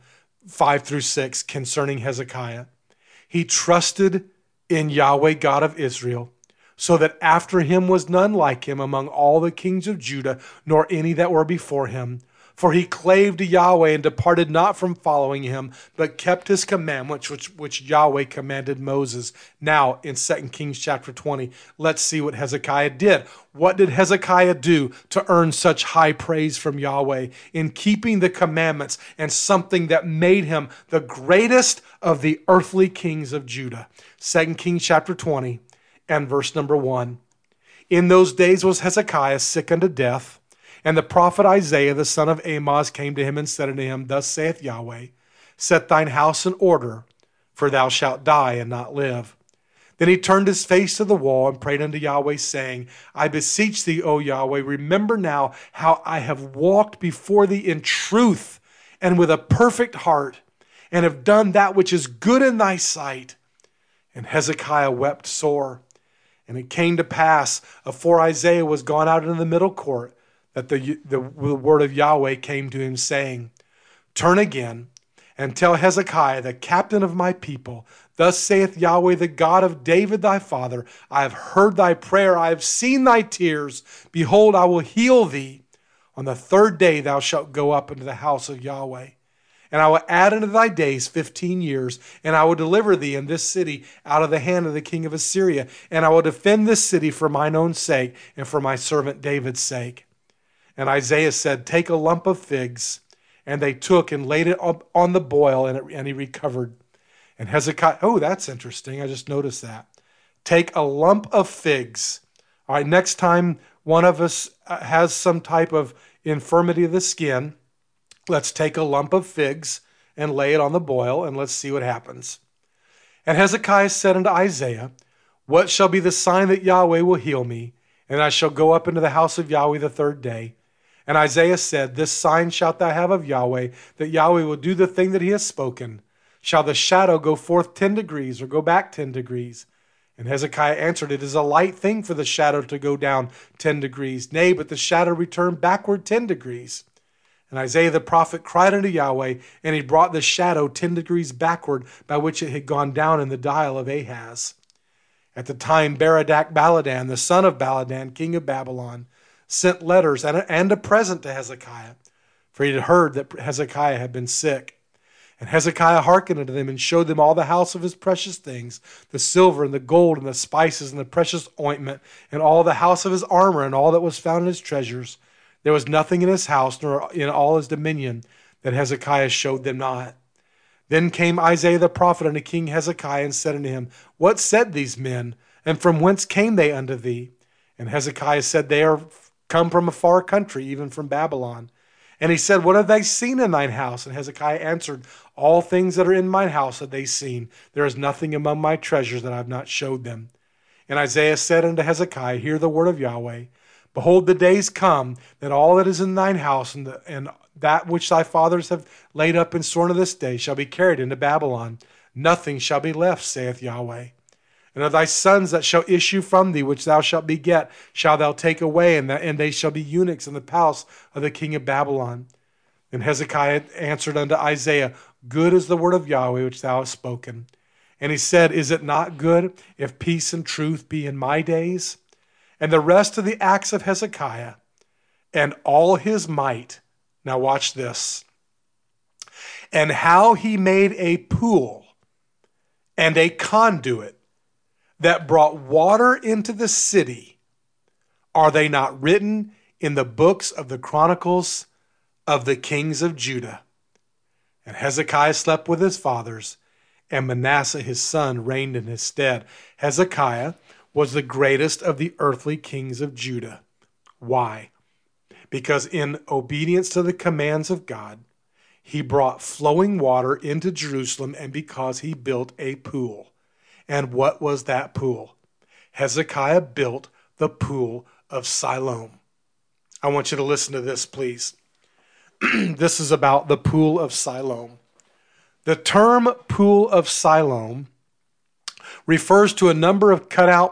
5 through 6 concerning Hezekiah. He trusted in Yahweh God of Israel, so that after him was none like him among all the kings of Judah, nor any that were before him. For he clave to Yahweh and departed not from following him, but kept his commandments, which Yahweh commanded Moses. Now, in 2 Kings chapter 20, let's see what Hezekiah did. What did Hezekiah do to earn such high praise from Yahweh? In keeping the commandments and something that made him the greatest of the earthly kings of Judah. 2 Kings chapter 20 and verse number 1. In those days was Hezekiah sick unto death, and the prophet Isaiah the son of Amoz came to him and said unto him, Thus saith Yahweh, Set thine house in order, for thou shalt die and not live. Then he turned his face to the wall and prayed unto Yahweh, saying, I beseech thee, O Yahweh, remember now how I have walked before thee in truth and with a perfect heart, and have done that which is good in thy sight. And Hezekiah wept sore. And it came to pass, afore Isaiah was gone out into the middle court, that the word of Yahweh came to him, saying, Turn again, and tell Hezekiah, the captain of my people, Thus saith Yahweh, the God of David thy father, I have heard thy prayer, I have seen thy tears. Behold, I will heal thee. On the third day thou shalt go up into the house of Yahweh. And I will add unto thy days 15 years, and I will deliver thee in this city out of the hand of the king of Assyria. And I will defend this city for mine own sake, and for my servant David's sake. And Isaiah said, Take a lump of figs. And they took and laid it on the boil, and he recovered. And Hezekiah, oh, that's interesting. I just noticed that. Take a lump of figs. All right, next time one of us has some type of infirmity of the skin, let's take a lump of figs and lay it on the boil, and let's see what happens. And Hezekiah said unto Isaiah, What shall be the sign that Yahweh will heal me? And I shall go up into the house of Yahweh the third day. And Isaiah said, This sign shalt thou have of Yahweh, that Yahweh will do the thing that he has spoken. Shall the shadow go forth 10 degrees, or go back 10 degrees? And Hezekiah answered, It is a light thing for the shadow to go down 10 degrees. Nay, but the shadow returned backward 10 degrees. And Isaiah the prophet cried unto Yahweh, and he brought the shadow 10 degrees backward, by which it had gone down in the dial of Ahaz. At the time Berodach Baladan, the son of Baladan, king of Babylon, sent letters and a present to Hezekiah, for he had heard that Hezekiah had been sick. And Hezekiah hearkened unto them, and showed them all the house of his precious things, the silver and the gold and the spices and the precious ointment, and all the house of his armor, and all that was found in his treasures. There was nothing in his house, nor in all his dominion, that Hezekiah showed them not. Then came Isaiah the prophet unto King Hezekiah, and said unto him, What said these men, and from whence came they unto thee? And Hezekiah said, They are come from a far country, even from Babylon. And he said, What have they seen in thine house? And Hezekiah answered, All things that are in mine house have they seen. There is nothing among my treasures that I have not showed them. And Isaiah said unto Hezekiah, Hear the word of Yahweh. Behold, the days come that all that is in thine house, and that which thy fathers have laid up in store unto this day, shall be carried into Babylon. Nothing shall be left, saith Yahweh. And of thy sons that shall issue from thee, which thou shalt beget, shalt thou take away, and they shall be eunuchs in the palace of the king of Babylon. And Hezekiah answered unto Isaiah, Good is the word of Yahweh which thou hast spoken. And he said, Is it not good if peace and truth be in my days? And the rest of the acts of Hezekiah and all his might. Now watch this. And how he made a pool and a conduit that brought water into the city, are they not written in the books of the chronicles of the kings of Judah? And Hezekiah slept with his fathers, and Manasseh his son reigned in his stead. Hezekiah was the greatest of the earthly kings of Judah. Why? Because in obedience to the commands of God, he brought flowing water into Jerusalem, and because he built a pool. And what was that pool? Hezekiah built the pool of Siloam. I want you to listen to this, please. This is about the pool of Siloam. The term pool of Siloam refers to a number of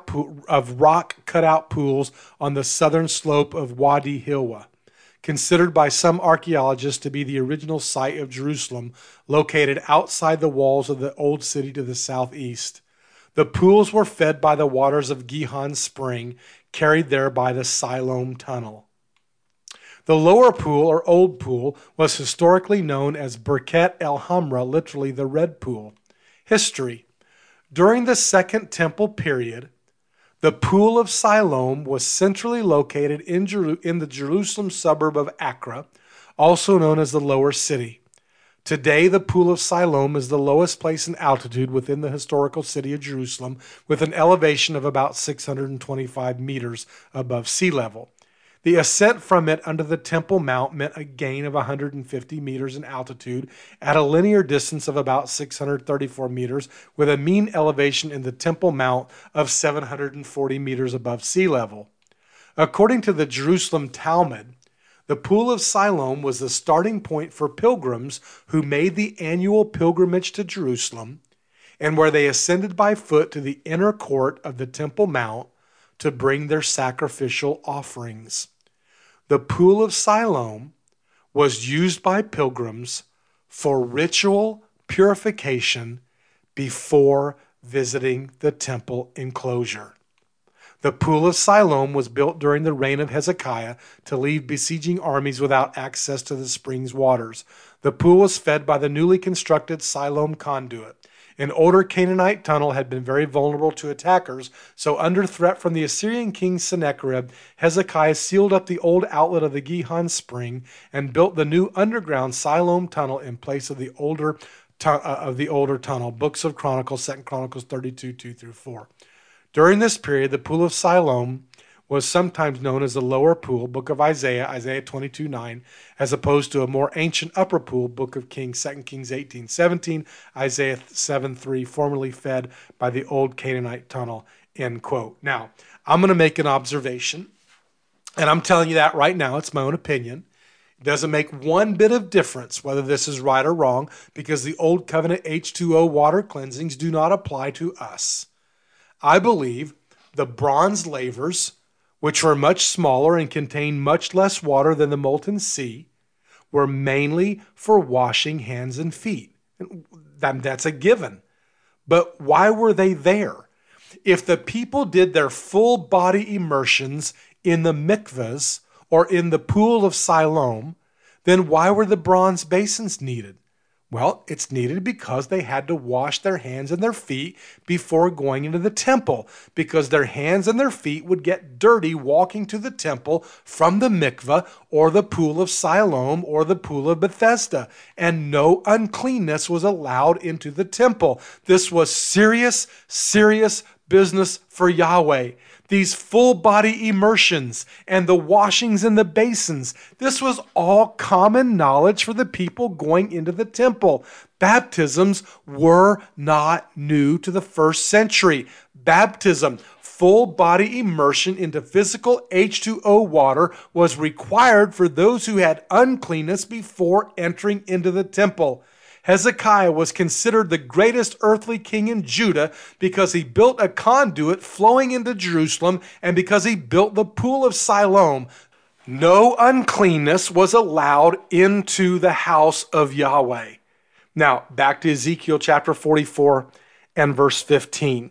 rock cutout pools on the southern slope of Wadi Hilwa, considered by some archaeologists to be the original site of Jerusalem, located outside the walls of the old city to the southeast. The pools were fed by the waters of Gihon Spring, carried there by the Siloam Tunnel. The lower pool, or Old Pool, was historically known as Birket El Hamra, literally the Red Pool. History. During the Second Temple period, the Pool of Siloam was centrally located in the Jerusalem suburb of Acra, also known as the Lower City. Today, the Pool of Siloam is the lowest place in altitude within the historical city of Jerusalem, with an elevation of about 625 meters above sea level. The ascent from it under the Temple Mount meant a gain of 150 meters in altitude at a linear distance of about 634 meters, with a mean elevation in the Temple Mount of 740 meters above sea level. According to the Jerusalem Talmud, the Pool of Siloam was the starting point for pilgrims who made the annual pilgrimage to Jerusalem, and where they ascended by foot to the inner court of the Temple Mount to bring their sacrificial offerings. The Pool of Siloam was used by pilgrims for ritual purification before visiting the temple enclosure. The Pool of Siloam was built during the reign of Hezekiah to leave besieging armies without access to the spring's waters. The pool was fed by the newly constructed Siloam conduit. An older Canaanite tunnel had been very vulnerable to attackers, so under threat from the Assyrian king Sennacherib, Hezekiah sealed up the old outlet of the Gihon Spring and built the new underground Siloam tunnel in place of the older tunnel. Books of Chronicles, 2 Chronicles 32, 2-4. During this period, the Pool of Siloam was sometimes known as the Lower Pool, Book of Isaiah, Isaiah 22:9, as opposed to a more ancient Upper Pool, Book of Kings, 2 Kings 18:17, Isaiah 7:3, formerly fed by the old Canaanite tunnel, end quote. Now, I'm going to make an observation, and I'm telling you that right now. It's my own opinion. It doesn't make one bit of difference whether this is right or wrong, because the Old Covenant H2O water cleansings do not apply to us. I believe the bronze lavers, which were much smaller and contained much less water than the molten sea, were mainly for washing hands and feet. That's a given. But why were they there? If the people did their full body immersions in the mikvahs or in the Pool of Siloam, then why were the bronze basins needed? Well, it's needed because they had to wash their hands and their feet before going into the temple, because their hands and their feet would get dirty walking to the temple from the mikvah or the Pool of Siloam or the Pool of Bethesda, and no uncleanness was allowed into the temple. This was serious, serious business for Yahweh. These full body immersions and the washings in the basins, this was all common knowledge for the people going into the temple. Baptisms were not new to the first century. Baptism, full body immersion into physical H2O water, was required for those who had uncleanness before entering into the temple. Hezekiah was considered the greatest earthly king in Judah because he built a conduit flowing into Jerusalem and because he built the pool of Siloam. No uncleanness was allowed into the house of Yahweh. Now, back to Ezekiel chapter 44 and verse 15.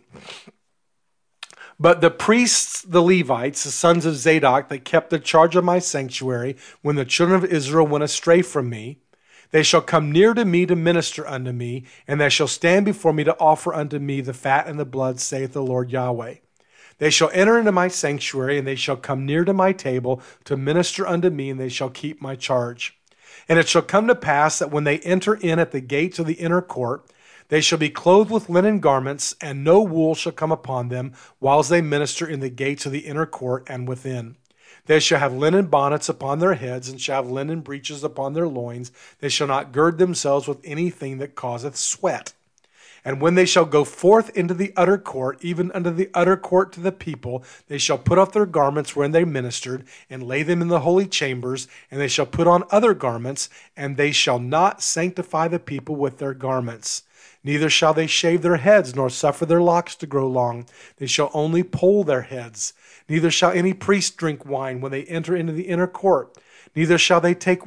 But the priests, the Levites, the sons of Zadok, that kept the charge of my sanctuary when the children of Israel went astray from me, they shall come near to me to minister unto me, and they shall stand before me to offer unto me the fat and the blood, saith the Lord Yahweh. They shall enter into my sanctuary, and they shall come near to my table to minister unto me, and they shall keep my charge. And it shall come to pass that when they enter in at the gates of the inner court, they shall be clothed with linen garments, and no wool shall come upon them, whiles they minister in the gates of the inner court and within. They shall have linen bonnets upon their heads, and shall have linen breeches upon their loins. They shall not gird themselves with anything that causeth sweat. And when they shall go forth into the utter court, even unto the utter court to the people, they shall put off their garments wherein they ministered, and lay them in the holy chambers, and they shall put on other garments, and they shall not sanctify the people with their garments. Neither shall they shave their heads, nor suffer their locks to grow long. They shall only poll their heads. Neither shall any priest drink wine when they enter into the inner court. Neither shall they take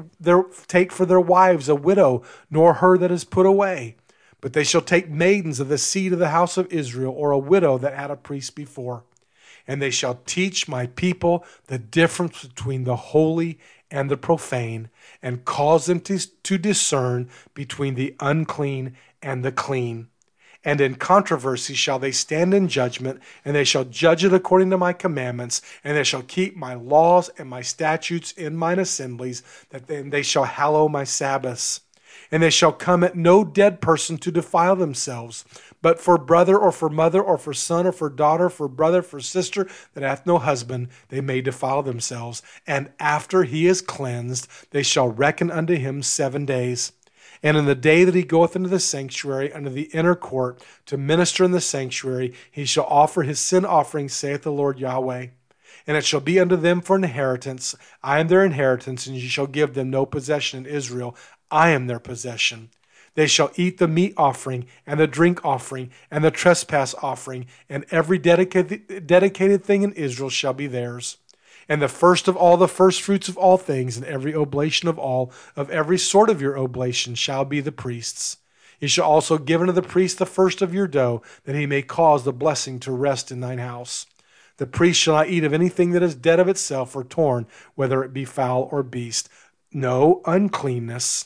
for their wives a widow, nor her that is put away. But they shall take maidens of the seed of the house of Israel, or a widow that had a priest before. And they shall teach my people the difference between the holy and the profane, and cause them to discern between the unclean and the clean. And in controversy shall they stand in judgment, and they shall judge it according to my commandments, and they shall keep my laws and my statutes in mine assemblies, that then they shall hallow my Sabbaths. And they shall come at no dead person to defile themselves, but for brother or for mother or for son or for daughter, for brother, for sister that hath no husband, they may defile themselves. And after he is cleansed, they shall reckon unto him 7 days. And in the day that he goeth into the sanctuary, unto the inner court, to minister in the sanctuary, he shall offer his sin offering, saith the Lord Yahweh. And it shall be unto them for an inheritance. I am their inheritance, and ye shall give them no possession in Israel. I am their possession. They shall eat the meat offering, and the drink offering, and the trespass offering, and every dedicated thing in Israel shall be theirs. And the first of all, the first fruits of all things, and every oblation of every sort of your oblation shall be the priest's. Ye shall also give unto the priest the first of your dough, that he may cause the blessing to rest in thine house. The priest shall not eat of anything that is dead of itself or torn, whether it be fowl or beast. No uncleanness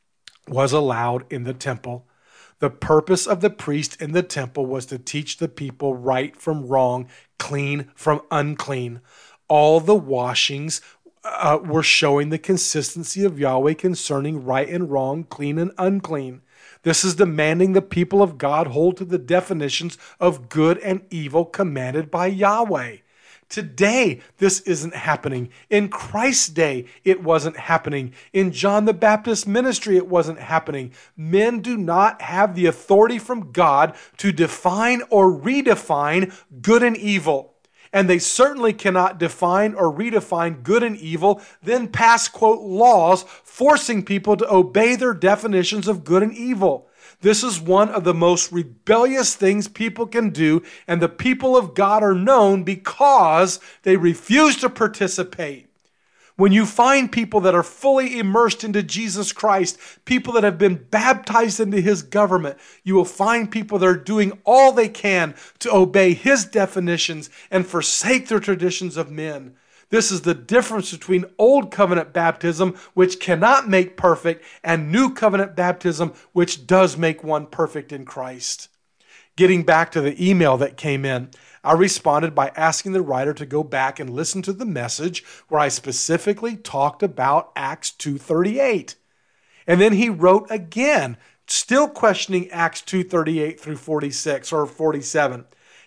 was allowed in the temple. The purpose of the priest in the temple was to teach the people right from wrong, clean from unclean. All the washings were showing the consistency of Yahweh concerning right and wrong, clean and unclean. This is demanding the people of God hold to the definitions of good and evil commanded by Yahweh. Today, this isn't happening. In Christ's day, it wasn't happening. In John the Baptist's ministry, it wasn't happening. Men do not have the authority from God to define or redefine good and evil. And they certainly cannot define or redefine good and evil, then pass, quote, laws forcing people to obey their definitions of good and evil. This is one of the most rebellious things people can do, and the people of God are known because they refuse to participate. When you find people that are fully immersed into Jesus Christ, people that have been baptized into his government, you will find people that are doing all they can to obey his definitions and forsake their traditions of men. This is the difference between old covenant baptism, which cannot make perfect, and new covenant baptism, which does make one perfect in Christ. Getting back to the email that came in, I responded by asking the writer to go back and listen to the message where I specifically talked about Acts 2:38. And then he wrote again, still questioning Acts 2:38 through 46 or 47.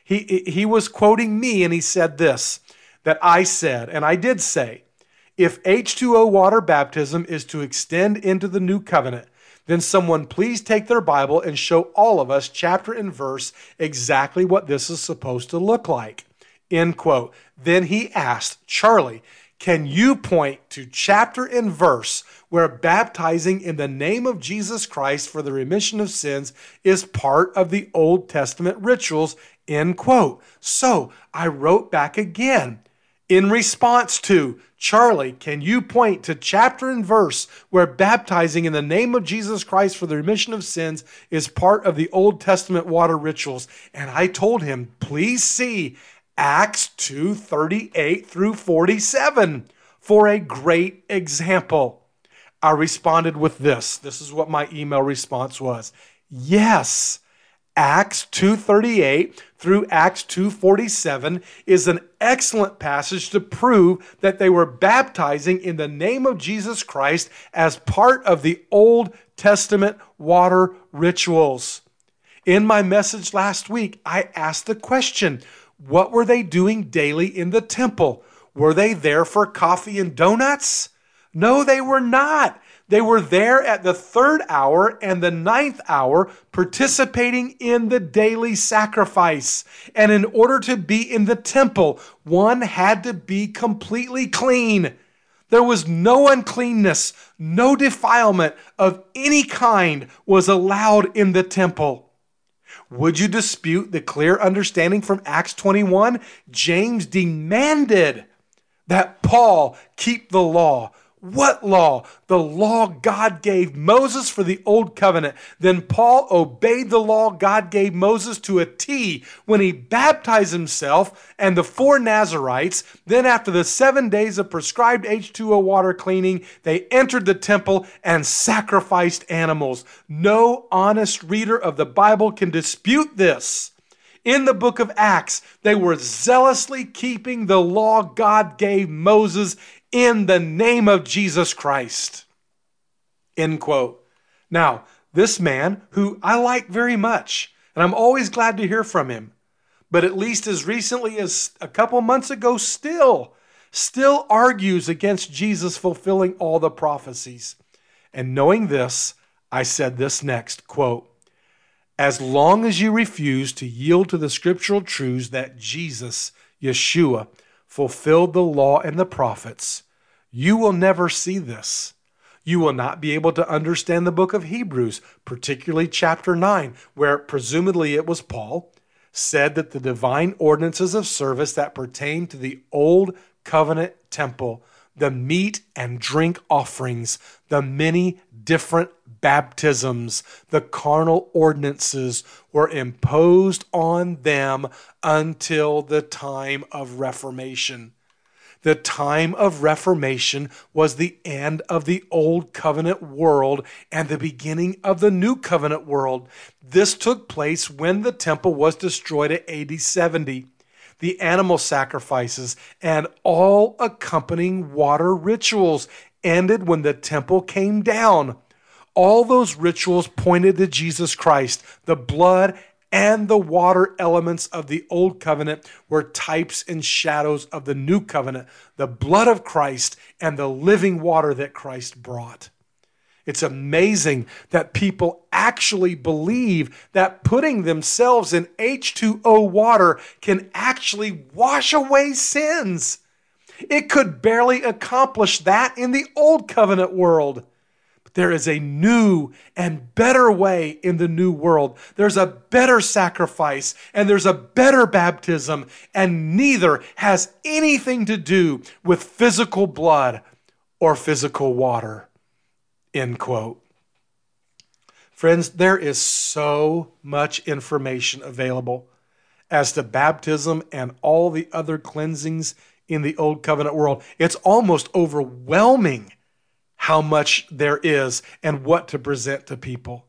He was quoting me, and he said this, that I said, and I did say, if H2O water baptism is to extend into the new covenant, then someone please take their Bible and show all of us chapter and verse exactly what this is supposed to look like. End quote. Then he asked, Charlie, can you point to chapter and verse where baptizing in the name of Jesus Christ for the remission of sins is part of the Old Testament rituals, end quote. So I wrote back again in response to, Charlie, can you point to chapter and verse where baptizing in the name of Jesus Christ for the remission of sins is part of the Old Testament water rituals? And I told him, please see Acts 2:38 through 47 for a great example. I responded with this. This is what my email response was. Yes, Acts 2:38 through Acts 2:47 is an excellent passage to prove that they were baptizing in the name of Jesus Christ as part of the Old Testament water rituals. In my message last week, I asked the question, what were they doing daily in the temple? Were they there for coffee and donuts? No, they were not. They were there at the 3rd hour and the 9th hour participating in the daily sacrifice. And in order to be in the temple, one had to be completely clean. There was no uncleanness, no defilement of any kind was allowed in the temple. Would you dispute the clear understanding from Acts 21? James demanded that Paul keep the law. What law? The law God gave Moses for the old covenant. Then Paul obeyed the law God gave Moses to a T when he baptized himself and the 4 Nazarites. Then after the 7 days of prescribed H2O water cleaning, they entered the temple and sacrificed animals. No honest reader of the Bible can dispute this. In the book of Acts, they were zealously keeping the law God gave Moses in the name of Jesus Christ. End quote. Now, this man, who I like very much, and I'm always glad to hear from him, but at least as recently as a couple months ago, still argues against Jesus fulfilling all the prophecies. And knowing this, I said this next, quote, as long as you refuse to yield to the scriptural truths that Jesus, Yeshua, fulfilled the law and the prophets, you will never see this. You will not be able to understand the book of Hebrews, particularly chapter 9, where presumably it was Paul, said that the divine ordinances of service that pertain to the old covenant temple, the meat and drink offerings, the many different baptisms, the carnal ordinances were imposed on them until the time of Reformation. The time of Reformation was the end of the Old Covenant world and the beginning of the New Covenant world. This took place when the temple was destroyed at AD 70. The animal sacrifices and all accompanying water rituals ended when the temple came down. All those rituals pointed to Jesus Christ. The blood and the water elements of the Old Covenant were types and shadows of the New Covenant, the blood of Christ and the living water that Christ brought. It's amazing that people actually believe that putting themselves in H2O water can actually wash away sins. It could barely accomplish that in the Old Covenant world. There is a new and better way in the new world. There's a better sacrifice and there's a better baptism, and neither has anything to do with physical blood or physical water. End quote. Friends, there is so much information available as to baptism and all the other cleansings in the Old Covenant world. It's almost overwhelming how much there is and what to present to people.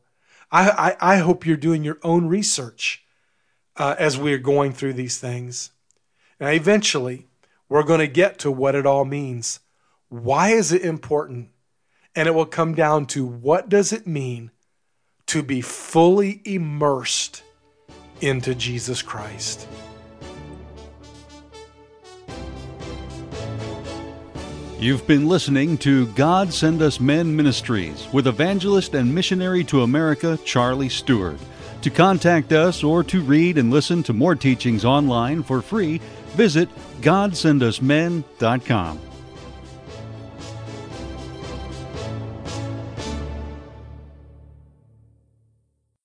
I hope you're doing your own research as we're going through these things. And eventually, we're going to get to what it all means. Why is it important? And it will come down to, what does it mean to be fully immersed into Jesus Christ? You've been listening to God Send Us Men Ministries with evangelist and missionary to America, Charlie Stewart. To contact us or to read and listen to more teachings online for free, visit GodSendUsMen.com.